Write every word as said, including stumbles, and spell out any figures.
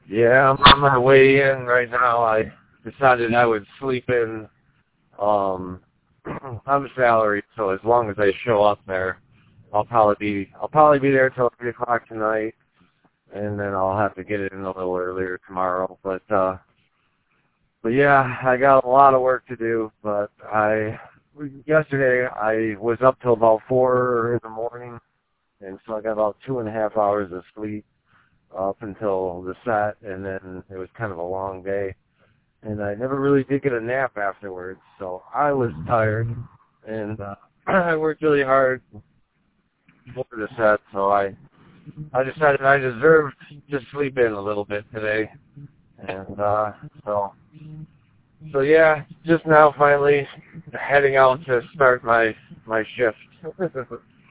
Yeah, I'm on my way in right now. I decided I would sleep in. Um, I'm salaried, so as long as I show up there, I'll probably be I'll probably be there till three o'clock tonight, and then I'll have to get it in a little earlier tomorrow. But uh, but yeah, I got a lot of work to do. But I yesterday I was up till about four in the morning, and so I got about two and a half hours of sleep up until the set, and then it was kind of a long day. And I never really did get a nap afterwards, so I was tired, and uh, I worked really hard for the set, so I I decided I deserved to sleep in a little bit today, and uh, so so yeah, just now finally heading out to start my my shift.